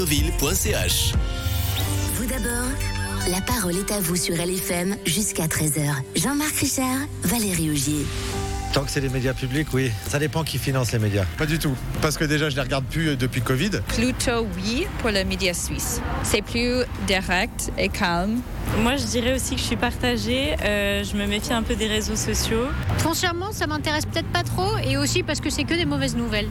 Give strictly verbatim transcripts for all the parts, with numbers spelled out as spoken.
ville point c h. Vous d'abord, la parole est à vous sur L F M jusqu'à treize heures. Jean-Marc Richard, Valérie Augier. Tant que c'est les médias publics, oui. Ça dépend qui finance les médias. Pas du tout, parce que déjà je les regarde plus depuis Covid. Plutôt oui pour les médias suisses. C'est plus direct et calme. Moi je dirais aussi que je suis partagée, euh, je me méfie un peu des réseaux sociaux. Foncièrement ça m'intéresse peut-être pas trop et aussi parce que c'est que des mauvaises nouvelles.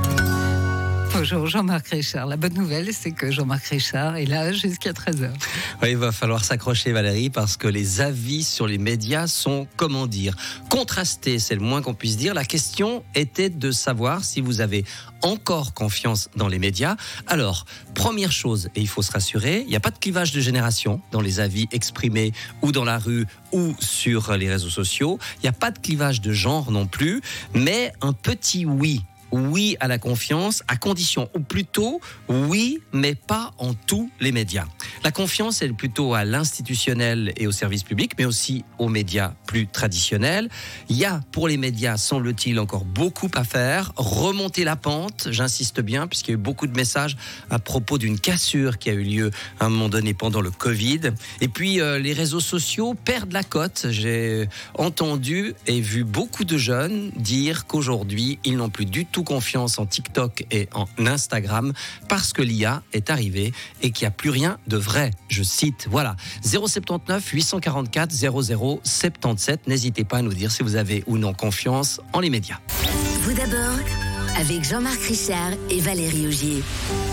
Bonjour Jean-Marc Richard. La bonne nouvelle, c'est que Jean-Marc Richard est là jusqu'à treize heures. Oui, il va falloir s'accrocher Valérie parce que les avis sur les médias sont, comment dire, contrastés, c'est le moins qu'on puisse dire. La question était de savoir si vous avez encore confiance dans les médias. Alors, première chose, et il faut se rassurer, il n'y a pas de clivage de génération dans les avis exprimés ou dans la rue ou sur les réseaux sociaux. Il n'y a pas de clivage de genre non plus, mais un petit oui. Oui à la confiance, à condition, ou plutôt oui, mais pas en tous les médias. La confiance, elle est plutôt à l'institutionnel et au service public, mais aussi aux médias plus traditionnels. Il y a pour les médias, semble-t-il, encore beaucoup à faire. Remonter la pente, j'insiste bien, puisqu'il y a eu beaucoup de messages à propos d'une cassure qui a eu lieu à un moment donné pendant le Covid. Et puis, euh, les réseaux sociaux perdent la cote. J'ai entendu et vu beaucoup de jeunes dire qu'aujourd'hui, ils n'ont plus du tout confiance en TikTok et en Instagram parce que l'I A est arrivée et qu'il n'y a plus rien de vrai. Je cite, voilà, zéro sept neuf huit cent quarante-quatre zéro zéro soixante-dix-sept. N'hésitez pas à nous dire si vous avez ou non confiance en les médias. Vous d'abord, avec Jean-Marc Richard et Valérie Augier.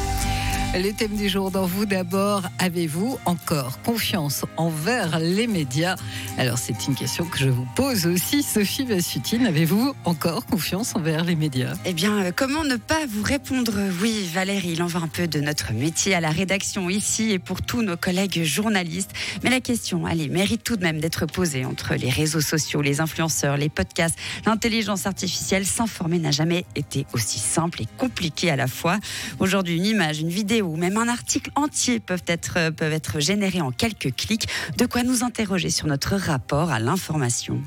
Le thème du jour dans Vous d'abord, avez-vous encore confiance envers les médias? Alors c'est une question que je vous pose aussi, Sophie Vassutine, avez-vous encore confiance envers les médias? Eh bien, euh, comment ne pas vous répondre oui, Valérie, il en va un peu de notre métier à la rédaction ici et pour tous nos collègues journalistes. Mais la question, allez, mérite tout de même d'être posée entre les réseaux sociaux, les influenceurs, les podcasts, l'intelligence artificielle. S'informer n'a jamais été aussi simple et compliqué à la fois. Aujourd'hui, une image, une vidéo ou même un article entier peuvent être, peuvent être générés en quelques clics. De quoi nous interroger sur notre rapport à l'information.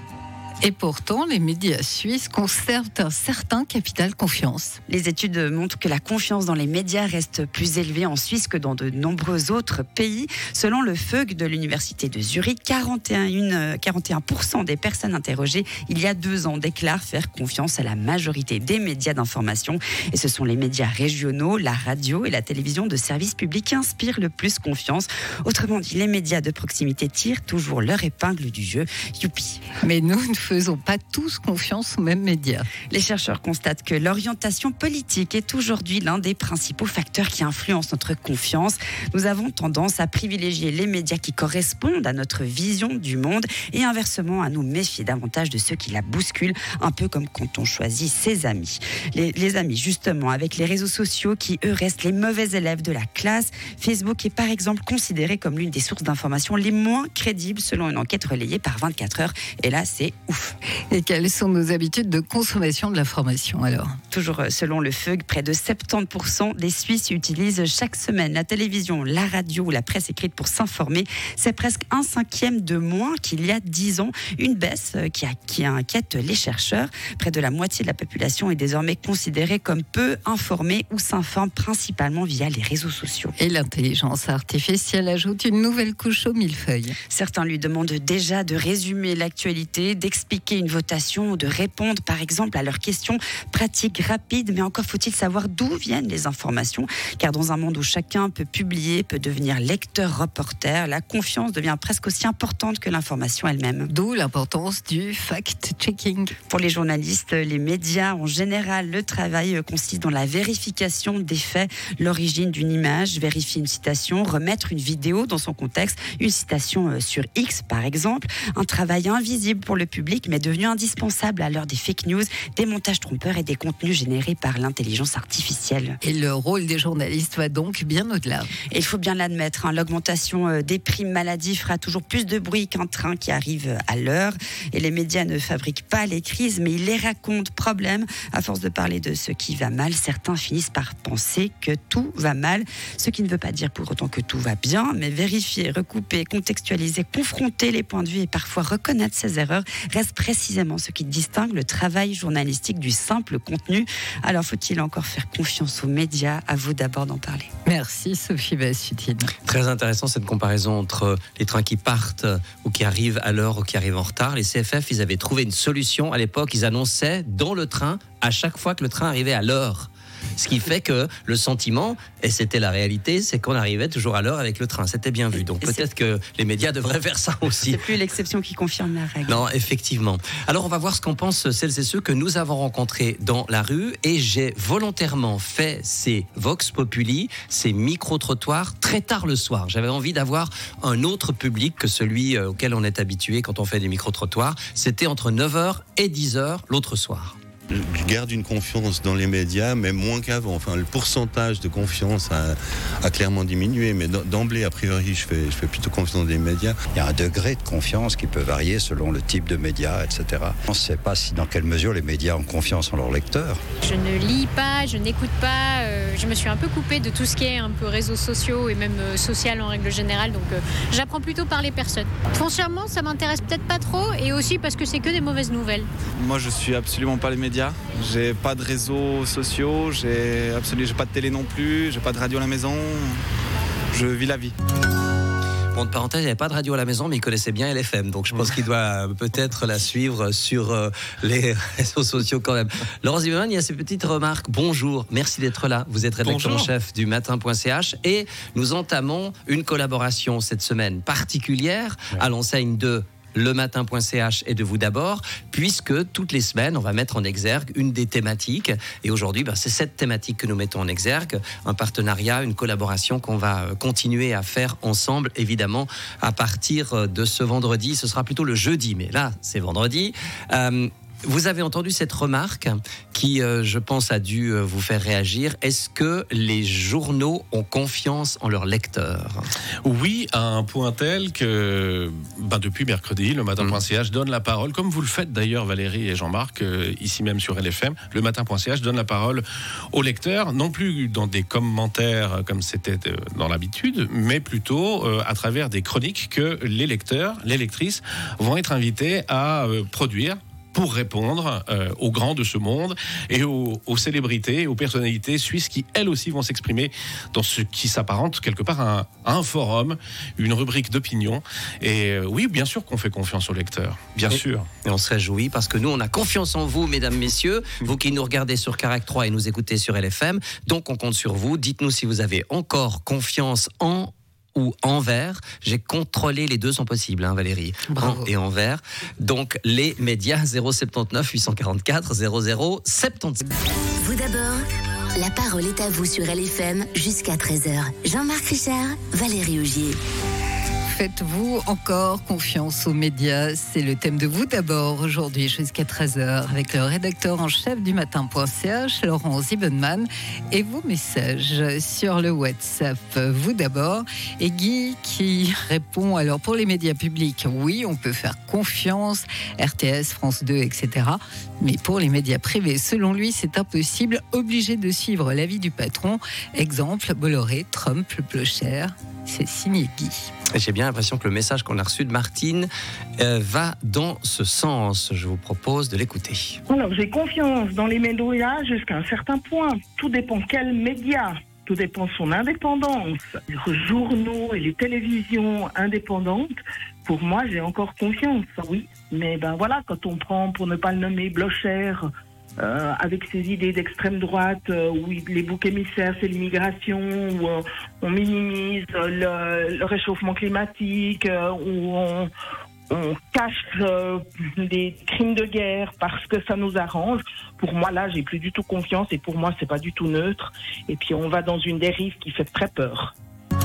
Et pourtant, les médias suisses conservent un certain capital confiance. Les études montrent que la confiance dans les médias reste plus élevée en Suisse que dans de nombreux autres pays. Selon le F E G de l'Université de Zurich, quarante et un pour cent des personnes interrogées il y a deux ans déclarent faire confiance à la majorité des médias d'information. Et ce sont les médias régionaux, la radio et la télévision de service public qui inspirent le plus confiance. Autrement dit, les médias de proximité tirent toujours leur épingle du jeu. Youpi. Mais nous ne faisons pas tous confiance aux mêmes médias. Les chercheurs constatent que l'orientation politique est aujourd'hui l'un des principaux facteurs qui influencent notre confiance. Nous avons tendance à privilégier les médias qui correspondent à notre vision du monde et inversement à nous méfier davantage de ceux qui la bousculent, un peu comme quand on choisit ses amis. Les, les amis, justement, avec les réseaux sociaux qui, eux, restent les mauvais élèves de la classe. Facebook est par exemple considéré comme l'une des sources d'information les moins crédibles selon une enquête relayée par vingt-quatre heures. Et là, c'est ouf. Et quelles sont nos habitudes de consommation de l'information alors? Toujours selon le F E G, près de soixante-dix pour cent des Suisses utilisent chaque semaine la télévision, la radio ou la presse écrite pour s'informer. C'est presque un cinquième de moins qu'il y a dix ans. Une baisse qui, a, qui inquiète les chercheurs. Près de la moitié de la population est désormais considérée comme peu informée ou s'informe principalement via les réseaux sociaux. Et l'intelligence artificielle ajoute une nouvelle couche au millefeuille. Certains lui demandent déjà de résumer l'actualité, d'expliquer une votation ou de répondre par exemple à leurs questions pratiques, rapides, mais encore faut-il savoir d'où viennent les informations, car dans un monde où chacun peut publier, peut devenir lecteur, reporter, la confiance devient presque aussi importante que l'information elle-même. D'où l'importance du fact-checking. Pour les journalistes, les médias en général, le travail consiste dans la vérification des faits, l'origine d'une image, vérifier une citation, remettre une vidéo dans son contexte, une citation sur X par exemple, un travail invisible pour le public mais devenu indispensable à l'heure des fake news, des montages trompeurs et des contenus générés par l'intelligence artificielle. Et le rôle des journalistes va donc bien au-delà. Et il faut bien l'admettre, hein, l'augmentation des primes maladie fera toujours plus de bruit qu'un train qui arrive à l'heure. Et les médias ne fabriquent pas les crises, mais ils les racontent. Problème, à force de parler de ce qui va mal, certains finissent par penser que tout va mal, ce qui ne veut pas dire pour autant que tout va bien, mais vérifier, recouper, contextualiser, confronter les points de vue et parfois reconnaître ses erreurs reste presse, précisément ce qui distingue le travail journalistique du simple contenu. Alors faut-il encore faire confiance aux médias? À vous d'abord d'en parler. Merci Sophie Bassutine. Très intéressant cette comparaison entre les trains qui partent ou qui arrivent à l'heure ou qui arrivent en retard. Les C F F, ils avaient trouvé une solution à l'époque. Ils annonçaient dans le train à chaque fois que le train arrivait à l'heure. Ce qui fait que le sentiment, et c'était la réalité, c'est qu'on arrivait toujours à l'heure avec le train. C'était bien vu. Donc et peut-être c'est... que les médias devraient faire ça aussi. C'est plus l'exception qui confirme la règle. Non, effectivement. Alors on va voir ce qu'en pensent celles et ceux que nous avons rencontrés dans la rue. Et j'ai volontairement fait ces Vox Populi, ces micro-trottoirs très tard le soir. J'avais envie d'avoir un autre public que celui auquel on est habitué quand on fait des micro-trottoirs. C'était entre neuf heures et dix heures l'autre soir. Je garde une confiance dans les médias, mais moins qu'avant. Enfin, le pourcentage de confiance a, a clairement diminué, mais d'emblée, a priori, je fais, je fais plutôt confiance dans les médias. Il y a un degré de confiance qui peut varier selon le type de médias, et cetera. On ne sait pas si, dans quelle mesure les médias ont confiance en leurs lecteurs. Je ne lis pas, je n'écoute pas. Euh, je me suis un peu coupée de tout ce qui est un peu réseaux sociaux et même euh, social en règle générale. Donc, euh, j'apprends plutôt par les personnes. Foncièrement, ça m'intéresse peut-être pas trop, et aussi parce que c'est que des mauvaises nouvelles. Moi, je suis absolument pas les médias. J'ai pas de réseaux sociaux, j'ai absolument, j'ai pas de télé non plus, j'ai pas de radio à la maison. Je vis la vie. Bon, de parenthèse, il n'y avait pas de radio à la maison, mais il connaissait bien L F M. Donc, je pense qu'il doit peut-être la suivre sur euh, les réseaux sociaux quand même. Laurence Zimmermann, il y a ces petites remarques. Bonjour, merci d'être là. Vous êtes rédacteur en chef du matin point c h et nous entamons une collaboration cette semaine particulière ouais. à l'enseigne de le matin point c h et de vous d'abord, puisque toutes les semaines, on va mettre en exergue une des thématiques. Et aujourd'hui, ben, c'est cette thématique que nous mettons en exergue. Un partenariat, une collaboration qu'on va continuer à faire ensemble, évidemment, à partir de ce vendredi. Ce sera plutôt le jeudi, mais là, c'est vendredi. Euh, Vous avez entendu cette remarque qui, euh, je pense, a dû euh, vous faire réagir. Est-ce que les journaux ont confiance en leurs lecteurs ? Oui, à un point tel que ben, depuis mercredi, le matin point c h donne la parole, comme vous le faites d'ailleurs Valérie et Jean-Marc, euh, ici même sur L F M, le matin point c h donne la parole aux lecteurs, non plus dans des commentaires comme c'était euh, dans l'habitude, mais plutôt euh, à travers des chroniques que les lecteurs, les lectrices vont être invités à euh, produire pour répondre euh, aux grands de ce monde et aux, aux célébrités, aux personnalités suisses qui, elles aussi, vont s'exprimer dans ce qui s'apparente quelque part à un, à un forum, une rubrique d'opinion. Et euh, oui, bien sûr qu'on fait confiance aux lecteurs, bien et, sûr. Et on se réjouit parce que nous, on a confiance en vous, mesdames, messieurs, vous qui nous regardez sur Carac trois et nous écoutez sur L F M. Donc, on compte sur vous. Dites-nous si vous avez encore confiance en ou envers. J'ai contrôlé, les deux sont possibles, hein, Valérie. Bravo. En et envers. Donc, les médias zéro sept neuf huit cent quarante-quatre zéro zéro soixante-seize. Vous d'abord, la parole est à vous sur L F M jusqu'à treize heures. Jean-Marc Richard, Valérie Augier. Faites-vous encore confiance aux médias ? C'est le thème de vous d'abord aujourd'hui jusqu'à treize heures avec le rédacteur en chef du matin point c h, Laurent Zimmermann, et vos messages sur le WhatsApp. Vous d'abord, et Guy qui répond, alors pour les médias publics, oui, on peut faire confiance, R T S, France deux, et cetera. Mais pour les médias privés, selon lui, c'est impossible, obligé de suivre l'avis du patron. Exemple, Bolloré, Trump, Blocher. C'est signé Guy. Et j'ai bien l'impression que le message qu'on a reçu de Martine euh, va dans ce sens. Je vous propose de l'écouter. Alors, j'ai confiance dans les médias jusqu'à un certain point. Tout dépend quels médias. Tout dépend de son indépendance. Les journaux et les télévisions indépendantes, pour moi, j'ai encore confiance, oui. Mais ben voilà, quand on prend, pour ne pas le nommer, Blocher, Euh, avec ses idées d'extrême droite, euh, où les boucs émissaires, c'est l'immigration, où euh, on minimise le, le réchauffement climatique, euh, où on, on cache euh, des crimes de guerre parce que ça nous arrange. Pour moi, là, j'ai plus du tout confiance et pour moi, c'est pas du tout neutre. Et puis, on va dans une dérive qui fait très peur.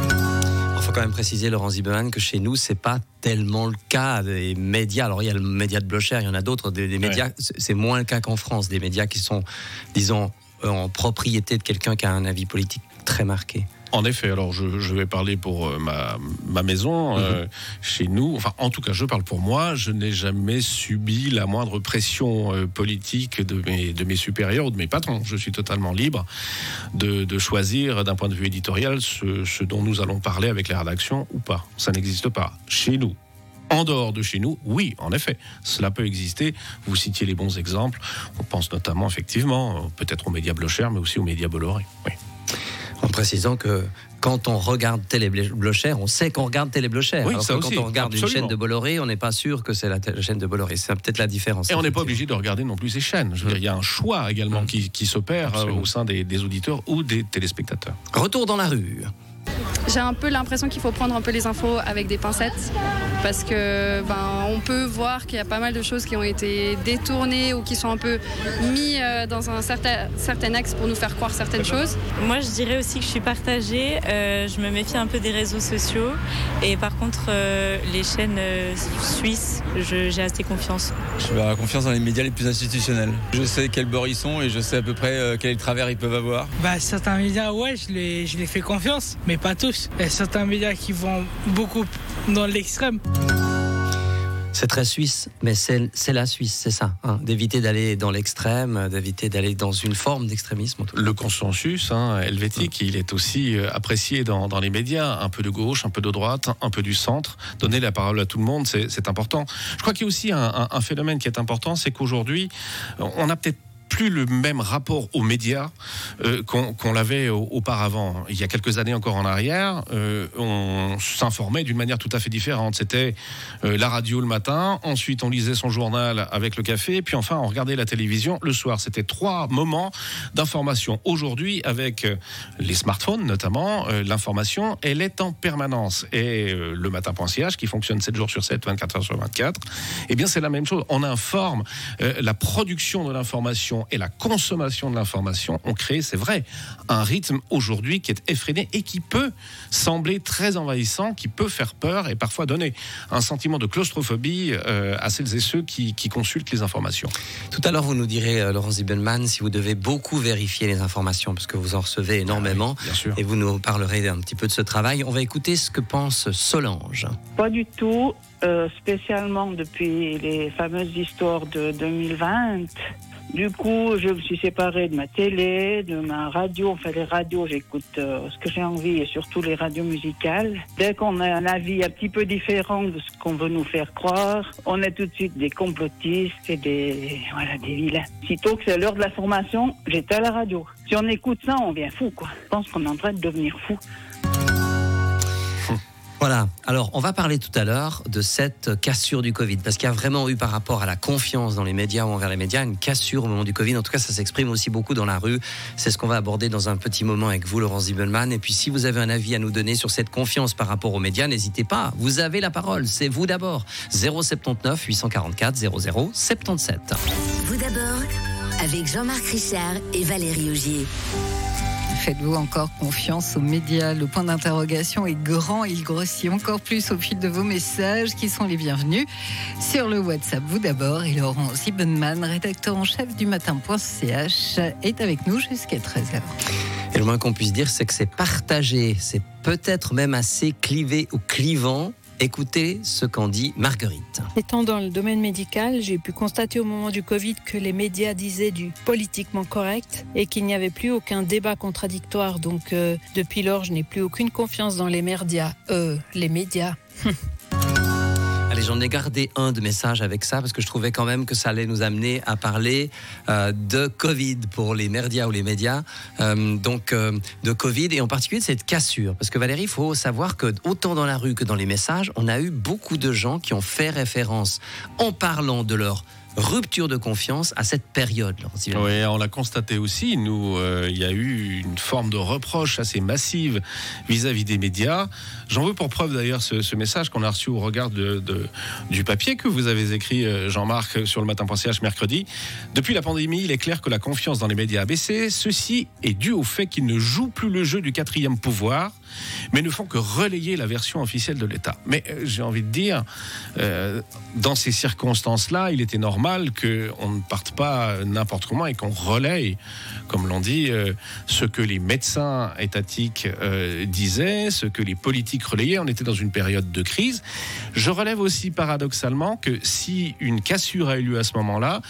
Il faut quand même préciser, Laurent Zimmermann, que chez nous, c'est pas tellement le cas des médias. Alors, il y a le média de Blocher, il y en a d'autres, des, des médias, ouais. C'est moins le cas qu'en France, des médias qui sont, disons, en propriété de quelqu'un qui a un avis politique très marqué. En effet, alors je, je vais parler pour euh, ma, ma maison, euh, mmh. chez nous, enfin en tout cas je parle pour moi, je n'ai jamais subi la moindre pression euh, politique de mes, de mes supérieurs ou de mes patrons. Je suis totalement libre de, de choisir d'un point de vue éditorial ce, ce dont nous allons parler avec la rédaction ou pas. Ça n'existe pas chez nous. En dehors de chez nous, oui, en effet, cela peut exister. Vous citiez les bons exemples. On pense notamment, effectivement, peut-être aux médias Blocher, mais aussi aux médias Bolloré. Oui. En précisant que quand on regarde Télé Blocher, on sait qu'on regarde Télé Blocher. Oui, alors ça que aussi, quand on regarde absolument. une chaîne de Bolloré, on n'est pas sûr que c'est la, t- la chaîne de Bolloré. C'est peut-être la différence. Et on n'est pas obligé de regarder non plus ces chaînes. Je veux dire, il y a un choix également qui, qui s'opère euh, au sein des, des auditeurs ou des téléspectateurs. Retour dans la rue. J'ai un peu l'impression qu'il faut prendre un peu les infos avec des pincettes parce que ben, on peut voir qu'il y a pas mal de choses qui ont été détournées ou qui sont un peu mis euh, dans un certain, certain axe pour nous faire croire certaines choses. Moi, je dirais aussi que je suis partagée. Euh, je me méfie un peu des réseaux sociaux. Et par contre, euh, les chaînes euh, suisses, je, j'ai assez confiance. Je vais avoir confiance dans les médias les plus institutionnels. Je sais quel bord ils sont et je sais à peu près euh, quel est le travers ils peuvent avoir. Bah, certains médias, ouais, je les, je les fais confiance, mais pas tous. Il y a certains médias qui vont beaucoup dans l'extrême. C'est très suisse, mais c'est, c'est la Suisse, c'est ça. Hein, d'éviter d'aller dans l'extrême, d'éviter d'aller dans une forme d'extrémisme. Le consensus hein, helvétique, il est aussi euh, apprécié dans, dans les médias. Un peu de gauche, un peu de droite, un peu du centre. Donner la parole à tout le monde, c'est, c'est important. Je crois qu'il y a aussi un, un, un phénomène qui est important, c'est qu'aujourd'hui, on a peut-être plus le même rapport aux médias euh, qu'on, qu'on l'avait auparavant. Il y a quelques années encore en arrière, euh, on s'informait d'une manière tout à fait différente. C'était euh, la radio le matin, ensuite on lisait son journal avec le café, puis enfin on regardait la télévision le soir. C'était trois moments d'information. Aujourd'hui, avec euh, les smartphones notamment, euh, l'information, elle est en permanence. Et euh, le matin.ch, qui fonctionne sept jours sur sept, vingt-quatre heures sur vingt-quatre, eh bien c'est la même chose. On informe euh, la production de l'information et la consommation de l'information ont créé, c'est vrai, un rythme aujourd'hui qui est effréné et qui peut sembler très envahissant, qui peut faire peur et parfois donner un sentiment de claustrophobie euh, à celles et ceux qui, qui consultent les informations. Tout à l'heure, vous nous direz, euh, Laurent Zibelman, si vous devez beaucoup vérifier les informations, parce que vous en recevez énormément, ah oui, bien sûr. Et vous nous parlerez un petit peu de ce travail. On va écouter ce que pense Solange. Pas du tout, euh, spécialement depuis les fameuses histoires de deux mille vingt. Du coup, je me suis séparée de ma télé, de ma radio. Enfin, les radios, j'écoute euh, ce que j'ai envie et surtout les radios musicales. Dès qu'on a un avis un petit peu différent de ce qu'on veut nous faire croire, on est tout de suite des complotistes et des, voilà, des vilains. Sitôt que c'est l'heure de la formation, j'étais à la radio. Si on écoute ça, on devient fou, quoi. Je pense qu'on est en train de devenir fou. Voilà, alors on va parler tout à l'heure de cette cassure du Covid, parce qu'il y a vraiment eu par rapport à la confiance dans les médias ou envers les médias, une cassure au moment du Covid. En tout cas, ça s'exprime aussi beaucoup dans la rue. C'est ce qu'on va aborder dans un petit moment avec vous, Laurent Zibelman. Et puis si vous avez un avis à nous donner sur cette confiance par rapport aux médias, n'hésitez pas, vous avez la parole, c'est vous d'abord. zéro soixante-neuf huit cent quarante-quatre zéro zéro soixante-dix-sept. Vous d'abord, avec Jean-Marc Richard et Valérie Augier. Faites-vous encore confiance aux médias? Le point d'interrogation est grand, il grossit encore plus au fil de vos messages qui sont les bienvenus. Sur le WhatsApp, vous d'abord, et Laurent Zibelman, rédacteur en chef du matin.ch, est avec nous jusqu'à treize heures. Et le moins qu'on puisse dire, c'est que c'est partagé, c'est peut-être même assez clivé ou clivant. Écoutez ce qu'en dit Marguerite. Étant dans le domaine médical, j'ai pu constater au moment du Covid que les médias disaient du politiquement correct et qu'il n'y avait plus aucun débat contradictoire. Donc euh, depuis lors, je n'ai plus aucune confiance dans les merdias. Euh, les médias. Allez, j'en ai gardé un de message avec ça parce que je trouvais quand même que ça allait nous amener à parler euh, de Covid pour les merdias ou les médias, euh, donc euh, de Covid et en particulier de cette cassure. Parce que Valérie, il faut savoir que autant dans la rue que dans les messages, on a eu beaucoup de gens qui ont fait référence en parlant de leur rupture de confiance à cette période. Oui, on l'a constaté aussi. Nous, euh, il y a eu une forme de reproche assez massive vis-à-vis des médias. J'en veux pour preuve d'ailleurs ce, ce message qu'on a reçu au regard de, de, du papier que vous avez écrit, Jean-Marc, sur le matin.ch mercredi. Depuis la pandémie, il est clair que la confiance dans les médias a baissé. Ceci est dû au fait qu'ils ne jouent plus le jeu du quatrième pouvoir, mais ne font que relayer la version officielle de l'État. Mais euh, j'ai envie de dire, euh, dans ces circonstances-là, il était normal qu'on ne parte pas n'importe comment et qu'on relaye, comme l'on dit, euh, ce que les médecins étatiques euh, disaient, ce que les politiques relayaient. On était dans une période de crise. Je relève aussi paradoxalement que si une cassure a eu lieu à ce moment-là,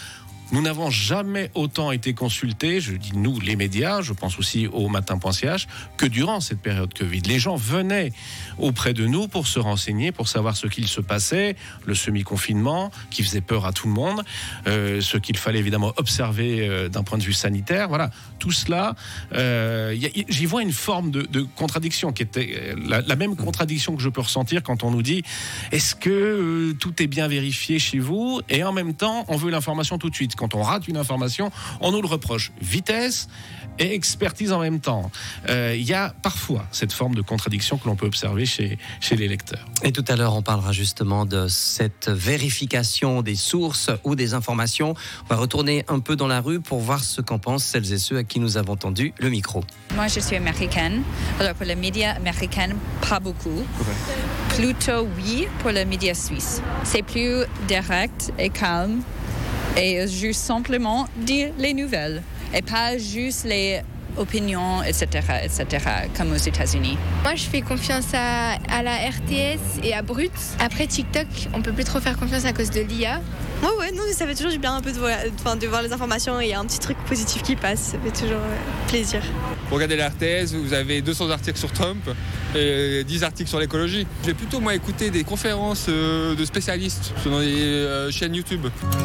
Nous n'avons jamais autant été consultés, je dis nous les médias, je pense aussi au matin.ch, que durant cette période Covid. Les gens venaient auprès de nous pour se renseigner, pour savoir ce qu'il se passait, le semi-confinement qui faisait peur à tout le monde, euh, ce qu'il fallait évidemment observer euh, d'un point de vue sanitaire. Voilà, tout cela, euh, y a, y, j'y vois une forme de, de contradiction qui était euh, la, la même contradiction que je peux ressentir quand on nous dit est-ce que euh, tout est bien vérifié chez vous, et en même temps on veut l'information tout de suite. Quand on rate une information, on nous le reproche. Vitesse et expertise en même temps. Il euh, y a parfois cette forme de contradiction que l'on peut observer chez, chez les lecteurs. Et tout à l'heure, on parlera justement de cette vérification des sources ou des informations. On va retourner un peu dans la rue pour voir ce qu'en pensent celles et ceux à qui nous avons tendu le micro. Moi, je suis américaine. Alors, pour les médias américains, pas beaucoup. Ouais. Plutôt oui pour les médias suisses. C'est plus direct et calme. Et juste simplement dire les nouvelles et pas juste les opinions, et cetera, et cetera, comme aux États-Unis. Moi, je fais confiance à, à la R T S et à Brut. Après TikTok, on peut plus trop faire confiance à cause de l'I A. Moi, ouais, non, ça fait toujours du bien un peu de voir, enfin, de voir les informations et il y a un petit truc positif qui passe. Ça fait toujours euh, plaisir. Pour regarder la R T S, vous avez deux cents articles sur Trump et dix articles sur l'écologie. Je vais plutôt, moi, écouter des conférences euh, de spécialistes sur les euh, chaînes YouTube.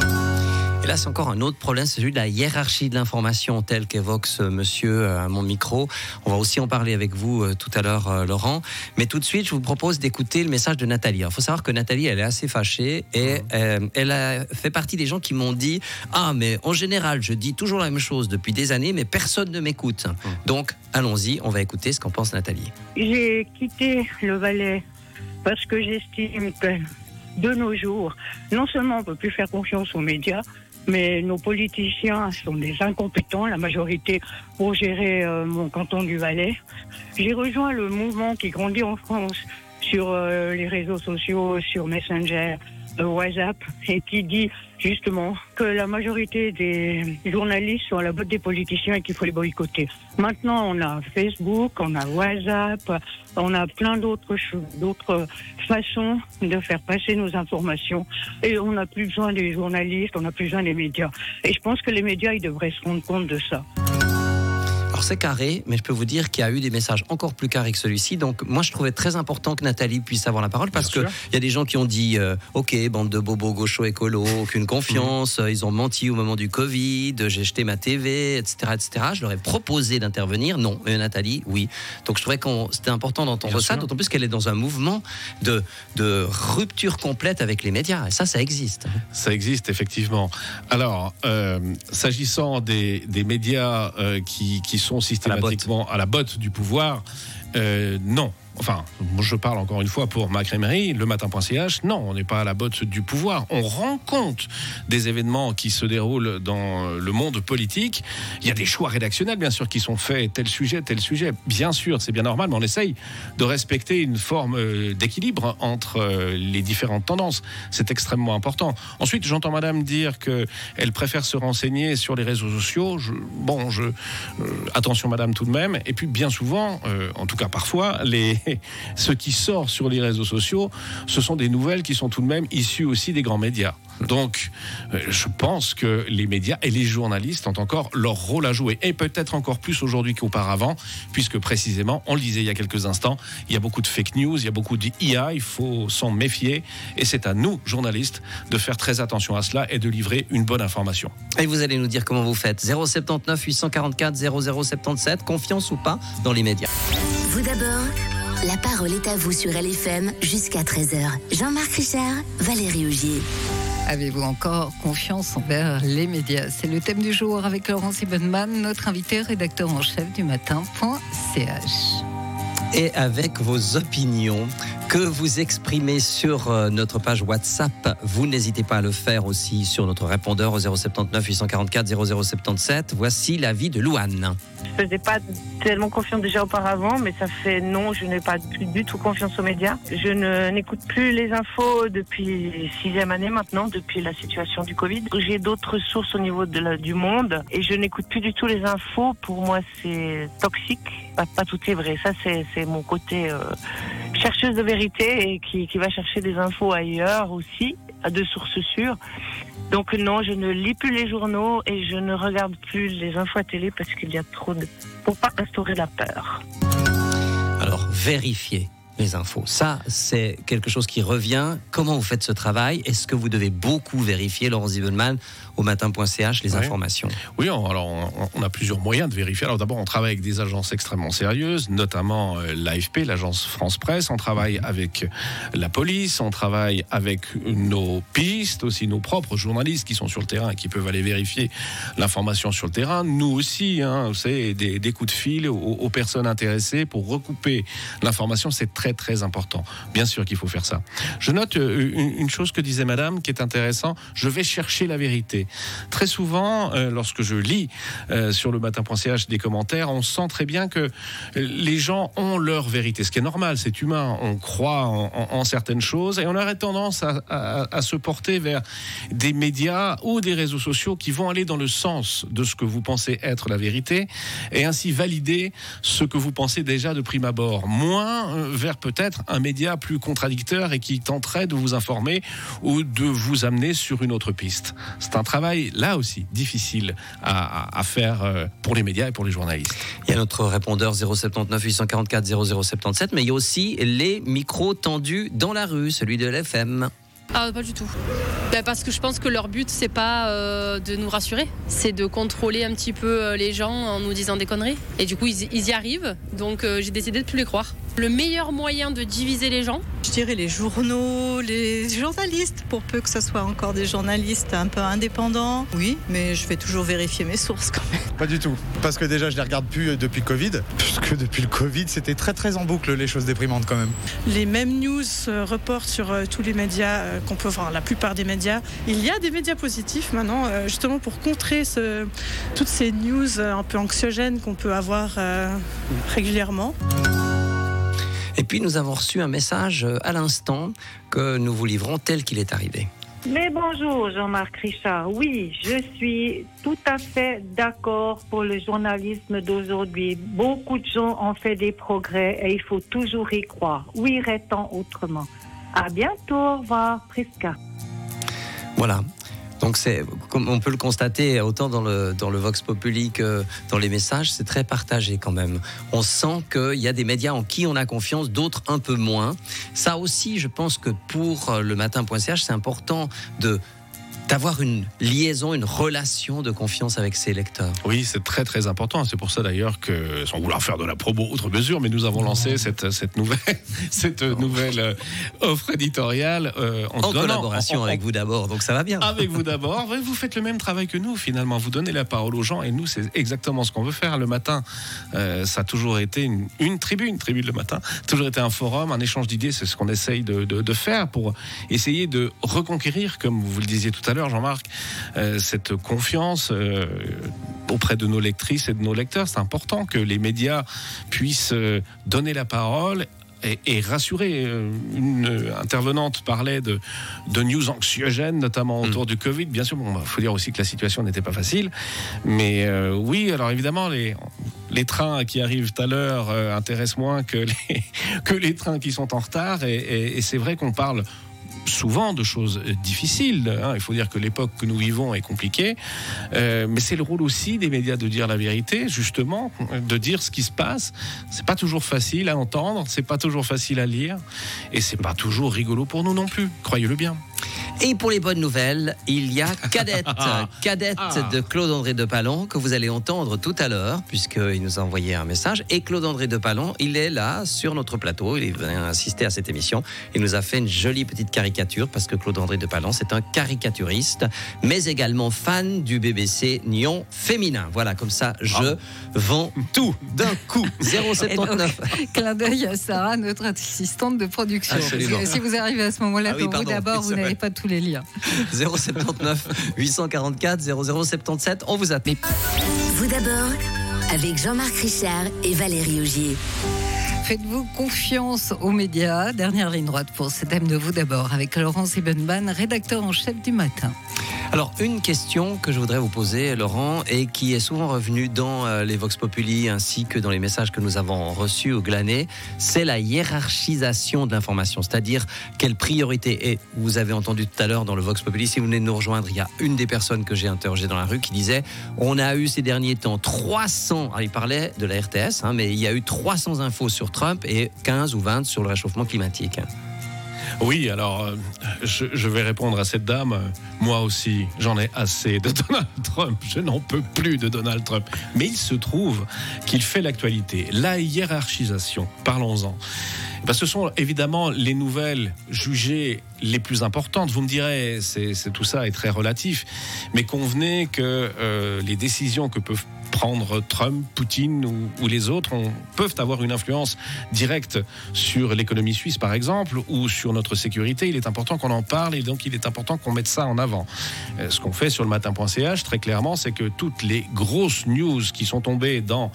Et là, c'est encore un autre problème, c'est celui de la hiérarchie de l'information telle qu'évoque ce monsieur à mon micro. On va aussi en parler avec vous tout à l'heure, Laurent. Mais tout de suite, je vous propose d'écouter le message de Nathalie. Il faut savoir que Nathalie, elle est assez fâchée et euh, elle a fait partie des gens qui m'ont dit « Ah, mais en général, je dis toujours la même chose depuis des années, mais personne ne m'écoute. » Donc, allons-y, on va écouter ce qu'en pense Nathalie. J'ai quitté le Valais parce que j'estime que de nos jours, non seulement on ne peut plus faire confiance aux médias, mais nos politiciens sont des incompétents, la majorité, pour gérer euh, mon canton du Valais. J'ai rejoint le mouvement qui grandit en France sur euh, les réseaux sociaux, sur Messenger, euh, WhatsApp, et qui dit justement que la majorité des journalistes sont à la botte des politiciens et qu'il faut les boycotter. Maintenant, on a Facebook, on a WhatsApp, on a plein d'autres choses, d'autres façons de faire passer nos informations. Et on n'a plus besoin des journalistes, on n'a plus besoin des médias. Et je pense que les médias, ils devraient se rendre compte de ça. Alors c'est carré, mais je peux vous dire qu'il y a eu des messages encore plus carrés que celui-ci. Donc moi je trouvais très important que Nathalie puisse avoir la parole parce qu'il y a des gens qui ont dit euh, ok, bande de bobos gauchos écolos, aucune confiance, mmh. ils ont menti au moment du Covid, j'ai jeté ma T V, et cetera, et cetera. Je leur ai proposé d'intervenir, non. Mais Nathalie, oui. Donc je trouvais que c'était important d'entendre Bien ça, sûr. D'autant plus qu'elle est dans un mouvement de, de rupture complète avec les médias. Et ça, ça existe. Ça existe effectivement. Alors, euh, s'agissant des, des médias euh, qui, qui sont systématiquement à la botte du pouvoir, euh, non. Enfin, je parle encore une fois pour ma crèmerie, le matin.ch, non, on n'est pas à la botte du pouvoir. On rend compte des événements qui se déroulent dans le monde politique. Il y a des choix rédactionnels, bien sûr, qui sont faits, tel sujet, tel sujet. Bien sûr, c'est bien normal, mais on essaye de respecter une forme d'équilibre entre les différentes tendances. C'est extrêmement important. Ensuite, j'entends madame dire qu'elle préfère se renseigner sur les réseaux sociaux. Je, bon, je, euh, attention madame tout de même. Et puis, bien souvent, euh, en tout cas parfois, les ce qui sort sur les réseaux sociaux, ce sont des nouvelles qui sont tout de même issues aussi des grands médias. Donc, euh, je pense que les médias et les journalistes ont encore leur rôle à jouer, et peut-être encore plus aujourd'hui qu'auparavant, puisque précisément, on le disait il y a quelques instants, il y a beaucoup de fake news, il y a beaucoup d'I A, il faut s'en méfier, et c'est à nous, journalistes, de faire très attention à cela et de livrer une bonne information. Et vous allez nous dire comment vous faites. zéro sept neuf huit cent quarante-quatre zéro zéro sept sept, confiance ou pas dans les médias. Vous d'abord, la parole est à vous sur L F M jusqu'à treize heures. Jean-Marc Richard, Valérie Augier. Avez-vous encore confiance envers les médias? C'est le thème du jour avec Laurent Siebenmann, notre invité rédacteur en chef du matin.ch. Et avec vos opinions que vous exprimez sur notre page WhatsApp, vous n'hésitez pas à le faire aussi sur notre répondeur au zéro sept neuf huit cent quarante-quatre zéro zéro sept sept. Voici l'avis de Louane. Je faisais pas tellement confiance déjà auparavant, mais ça fait non, je n'ai pas plus du tout confiance aux médias. Je ne, n'écoute plus les infos depuis sixième année maintenant, depuis la situation du Covid. J'ai d'autres sources au niveau de la, du monde et je n'écoute plus du tout les infos. Pour moi, c'est toxique. Pas, pas tout est vrai. Ça, c'est, c'est mon côté euh, chercheuse de vérité et qui, qui va chercher des infos ailleurs aussi. de sources sûres. Donc non, je ne lis plus les journaux et je ne regarde plus les infos à télé parce qu'il y a trop de... pour pas instaurer la peur. Alors, vérifiez les infos. Ça, c'est quelque chose qui revient. Comment vous faites ce travail? Est-ce que vous devez beaucoup vérifier, Laurence Zibelman, au matin point c h, les oui. informations? Oui, on, alors on, on a plusieurs moyens de vérifier. Alors d'abord, on travaille avec des agences extrêmement sérieuses, notamment euh, l'A F P, l'agence France Presse. On travaille avec la police, on travaille avec nos pistes, aussi nos propres journalistes qui sont sur le terrain et qui peuvent aller vérifier l'information sur le terrain. Nous aussi, hein, vous savez, des, des coups de fil aux, aux personnes intéressées pour recouper l'information, c'est très très important. Bien sûr qu'il faut faire ça. Je note une, une chose que disait madame qui est intéressant, je vais chercher la vérité. Très souvent, euh, lorsque je lis euh, sur le matin point c h des commentaires, on sent très bien que les gens ont leur vérité, ce qui est normal, c'est humain, on croit en, en, en certaines choses et on aurait tendance à, à, à se porter vers des médias ou des réseaux sociaux qui vont aller dans le sens de ce que vous pensez être la vérité et ainsi valider ce que vous pensez déjà de prime abord, moins euh, vers peut-être un média plus contradicteur et qui tenterait de vous informer ou de vous amener sur une autre piste. C'est un travail, là aussi, difficile à, à faire pour les médias et pour les journalistes. Il y a notre répondeur zéro sept neuf huit cent quarante-quatre zéro zéro sept sept, mais il y a aussi les micros tendus dans la rue, celui de l'F M. Ah, pas du tout. Ben parce que je pense que leur but, c'est pas euh, de nous rassurer, c'est de contrôler un petit peu les gens en nous disant des conneries. Et du coup, ils, ils y arrivent, donc euh, j'ai décidé de plus les croire. Le meilleur moyen de diviser les gens, je dirais les journaux, les journalistes, pour peu que ce soit encore des journalistes un peu indépendants. Oui, mais je vais toujours vérifier mes sources quand même. Pas du tout, parce que déjà je les regarde plus depuis le Covid, puisque depuis le Covid c'était très très en boucle les choses déprimantes quand même. Les mêmes news se reportent sur euh, tous les médias euh, qu'on peut voir, la plupart des médias. Il y a des médias positifs maintenant, euh, justement pour contrer ce, toutes ces news euh, un peu anxiogènes qu'on peut avoir euh, régulièrement. Et puis nous avons reçu un message à l'instant que nous vous livrons tel qu'il est arrivé. Mais bonjour Jean-Marc Richard, oui, je suis tout à fait d'accord pour le journalisme d'aujourd'hui. Beaucoup de gens ont fait des progrès et il faut toujours y croire. Où irait-on autrement? À bientôt, au revoir, Prisca. Voilà. Donc, c'est, comme on peut le constater, autant dans le, dans le Vox Populi que dans les messages, c'est très partagé quand même. On sent qu'il y a des médias en qui on a confiance, d'autres un peu moins. Ça aussi, je pense que pour le matin point c h, c'est important de... d'avoir une liaison, une relation de confiance avec ses lecteurs. Oui, c'est très très important. C'est pour ça d'ailleurs que, sans vouloir faire de la promo outre mesure, mais nous avons lancé cette, cette nouvelle, cette nouvelle offre éditoriale euh, en, en donnant, collaboration en, en, avec vous d'abord, donc ça va bien. Avec vous d'abord, vous faites le même travail que nous finalement. Vous donnez la parole aux gens et nous, c'est exactement ce qu'on veut faire. Le matin, euh, ça a toujours été une, une tribune, tribune le matin, toujours été un forum, un échange d'idées. C'est ce qu'on essaye de, de, de faire pour essayer de reconquérir, comme vous le disiez tout à l'heure, Jean-Marc, euh, cette confiance euh, auprès de nos lectrices et de nos lecteurs. C'est important que les médias puissent euh, donner la parole et, et rassurer. Une intervenante parlait de, de news anxiogènes, notamment autour mmh. du Covid. Bien sûr, bon, faut dire aussi que la situation n'était pas facile. Mais euh, oui, alors évidemment, les, les trains qui arrivent à l'heure euh, intéressent moins que les, que les trains qui sont en retard. Et, et, et c'est vrai qu'on parle souvent de choses difficiles, hein. Il faut dire que l'époque que nous vivons est compliquée, euh, mais c'est le rôle aussi des médias de dire la vérité, justement, de dire ce qui se passe. C'est pas toujours facile à entendre, c'est pas toujours facile à lire, et c'est pas toujours rigolo pour nous non plus, croyez-le bien. Et pour les bonnes nouvelles, il y a Cadette, Cadette de Claude-André Depalon, que vous allez entendre tout à l'heure, puisqu'il nous a envoyé un message. Et Claude-André Depalon, il est là, sur notre plateau, il vient assister à cette émission. Il nous a fait une jolie petite caricature, parce que Claude-André Depalon, c'est un caricaturiste, mais également fan du B B C Nyon féminin. Voilà, comme ça, je Bravo. vends tout d'un coup. zéro sept neuf. Clin d'œil à Sarah, notre assistante de production. Si vous arrivez à ce moment-là, ah oui, pour pardon, vous d'abord, vous n'avez pas tous les liens. zéro sept neuf huit cent quarante-quatre zéro zéro sept sept, on vous appelle. Vous d'abord, avec Jean-Marc Richard et Valérie Augier. Faites-vous confiance aux médias? Dernière ligne droite pour ce thème de Vous d'abord, avec Laurence Zibelman, rédacteur en chef du Matin. Alors, une question que je voudrais vous poser, Laurent, et qui est souvent revenue dans euh, les Vox Populi ainsi que dans les messages que nous avons reçus au Glané, c'est la hiérarchisation de l'information, c'est-à-dire quelle priorité est. Vous avez entendu tout à l'heure dans le Vox Populi, si vous venez de nous rejoindre, il y a une des personnes que j'ai interrogées dans la rue qui disait on a eu ces derniers temps trois cents, alors il parlait de la R T S, hein, mais il y a eu trois cents infos sur Trump et quinze ou vingt sur le réchauffement climatique. Oui, alors euh, je, je vais répondre à cette dame. Moi aussi, j'en ai assez de Donald Trump. Je n'en peux plus de Donald Trump. Mais il se trouve qu'il fait l'actualité. La hiérarchisation, parlons-en. Ben, ce sont évidemment les nouvelles jugées les plus importantes. Vous me direz, c'est, c'est, tout ça est très relatif. Mais convenez que euh, les décisions que peuvent prendre Trump, Poutine ou, ou les autres on, peuvent avoir une influence directe sur l'économie suisse, par exemple, ou sur notre sécurité. Il est important qu'on en parle et donc il est important qu'on mette ça en avant. Euh, ce qu'on fait sur le matin point c h, très clairement, c'est que toutes les grosses news qui sont tombées dans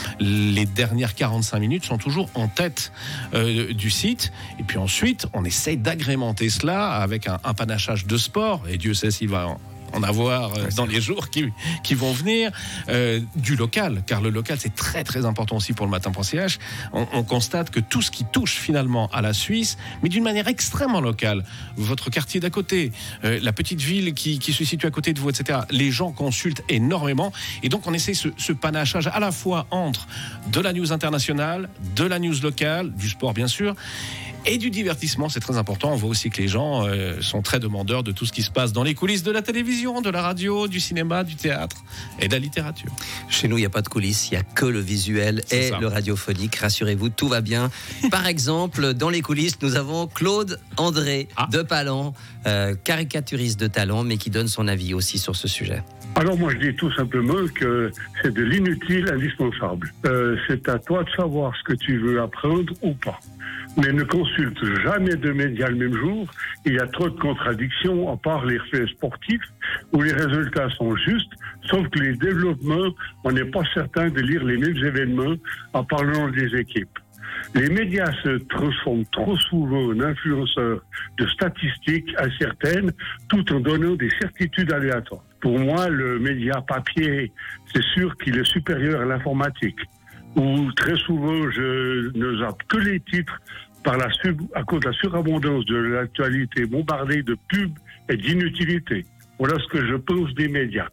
les dernières quarante-cinq minutes sont toujours en tête euh, du site. Et puis ensuite, on essaye d'agrémenter cela avec un, un panachage de sport. Et Dieu sait s'il va en en avoir euh, dans les jours qui, qui vont venir, euh, du local, car le local c'est très très important aussi pour le matin point c h. On, on constate que tout ce qui touche finalement à la Suisse, mais d'une manière extrêmement locale, votre quartier d'à côté, euh, la petite ville qui, qui se situe à côté de vous, et cetera, les gens consultent énormément et donc on essaie ce, ce panachage à la fois entre de la news internationale, de la news locale, du sport bien sûr, et du divertissement, c'est très important. On voit aussi que les gens euh, sont très demandeurs de tout ce qui se passe dans les coulisses de la télévision, de la radio, du cinéma, du théâtre et de la littérature. Chez nous, il n'y a pas de coulisses, il n'y a que le visuel c'est et ça. Le radiophonique. Rassurez-vous, tout va bien. Par exemple, dans les coulisses, nous avons Claude André ah. de Palan, euh, caricaturiste de talent, mais qui donne son avis aussi sur ce sujet. Alors moi je dis tout simplement que c'est de l'inutile indispensable. Euh, c'est à toi de savoir ce que tu veux apprendre ou pas. Mais ne consulte jamais de médias le même jour. Il y a trop de contradictions, à part les faits sportifs, où les résultats sont justes, sauf que les développements, on n'est pas certain de lire les mêmes événements en parlant des équipes. Les médias se transforment trop souvent en influenceurs de statistiques incertaines, tout en donnant des certitudes aléatoires. Pour moi, le média papier, c'est sûr qu'il est supérieur à l'informatique, où très souvent je ne zappe que les titres par la sub, à cause de la surabondance de l'actualité bombardée de pubs et d'inutilité. Voilà ce que je pense des médias.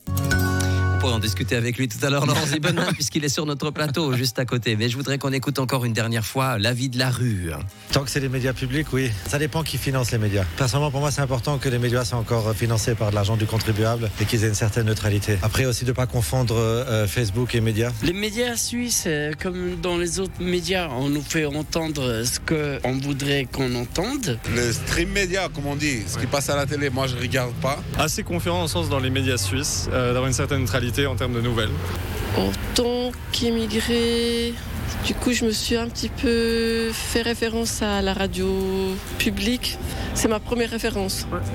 On pourrait en discuter avec lui tout à l'heure, Laurent Zibonman, puisqu'il est sur notre plateau, juste à côté. Mais je voudrais qu'on écoute encore une dernière fois l'avis de la rue. Tant que c'est les médias publics, oui. Ça dépend qui finance les médias. Personnellement, pour moi, c'est important que les médias soient encore financés par de l'argent du contribuable et qu'ils aient une certaine neutralité. Après, aussi de ne pas confondre euh, Facebook et médias. Les médias suisses, euh, comme dans les autres médias, on nous fait entendre ce qu'on voudrait qu'on entende. Le stream média, comme on dit, ce qui passe à la télé, moi, je ne regarde pas. Assez confiant en sens dans les médias suisses, euh, d'avoir une certaine neutralité en termes de nouvelles. En tant qu'immigré, du coup, je me suis un petit peu fait référence à la radio publique. C'est ma première référence. Ouais.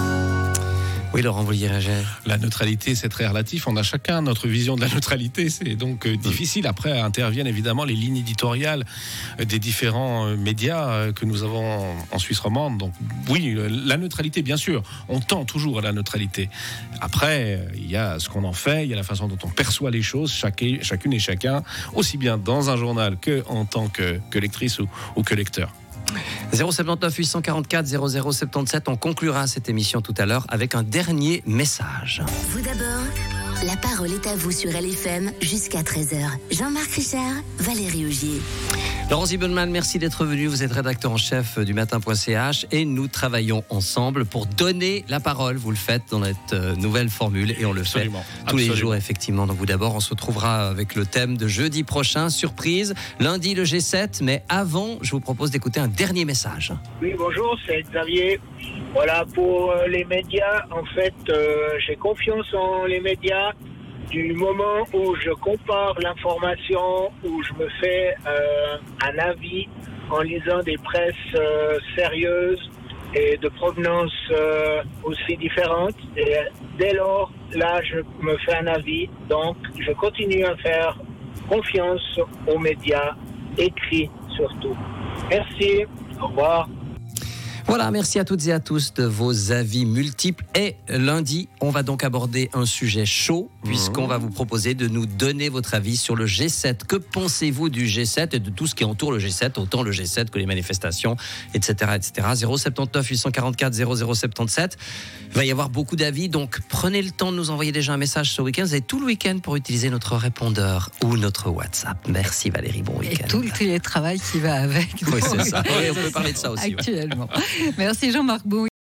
Oui, Laurent, vous le direz. La neutralité, c'est très relatif. On a chacun notre vision de la neutralité. C'est donc euh, difficile. Après, interviennent évidemment les lignes éditoriales des différents euh, médias euh, que nous avons en Suisse romande. Donc, oui, euh, la neutralité, bien sûr. On tend toujours à la neutralité. Après, euh, il y a ce qu'on en fait, il y a la façon dont on perçoit les choses, chaque, chacune et chacun, aussi bien dans un journal qu'en tant que, que lectrice ou, ou que lecteur. zéro sept neuf huit cent quarante-quatre zéro zéro soixante-dix-sept. On conclura cette émission tout à l'heure avec un dernier message. Vous d'abord, la parole est à vous sur L F M jusqu'à treize heures. Jean-Marc Richard, Valérie Augier. Laurent Zibonman, merci d'être venu. Vous êtes rédacteur en chef du matin point c h et nous travaillons ensemble pour donner la parole. Vous le faites dans notre nouvelle formule et on le Absolument. fait tous Absolument. les jours, effectivement. Donc vous d'abord, on se retrouvera avec le thème de jeudi prochain, surprise. Lundi, le G sept. Mais avant, je vous propose d'écouter un dernier message. Oui, bonjour, c'est Xavier. Voilà, pour les médias, en fait, euh, j'ai confiance en les médias. Du moment où je compare l'information, où je me fais euh, un avis en lisant des presses euh, sérieuses et de provenance euh, aussi différentes. Et dès lors, là, je me fais un avis. Donc, je continue à faire confiance aux médias, écrits surtout. Merci. Au revoir. Voilà, merci à toutes et à tous de vos avis multiples. Et lundi, on va donc aborder un sujet chaud, puisqu'on va vous proposer de nous donner votre avis sur le G sept. Que pensez-vous du G sept et de tout ce qui entoure le G sept, autant le G sept que les manifestations, et cetera, et cetera. zéro sept neuf huit cent quarante-quatre zéro zéro soixante-dix-sept. Il va y avoir beaucoup d'avis, donc prenez le temps de nous envoyer déjà un message ce week-end. Vous avez tout le week-end pour utiliser notre répondeur ou notre WhatsApp. Merci Valérie, bon week-end. Et tout le télétravail qui va avec. Oui, c'est ça. Oui, on peut parler de ça aussi. Actuellement. Ouais. Merci Jean-Marc Bouy.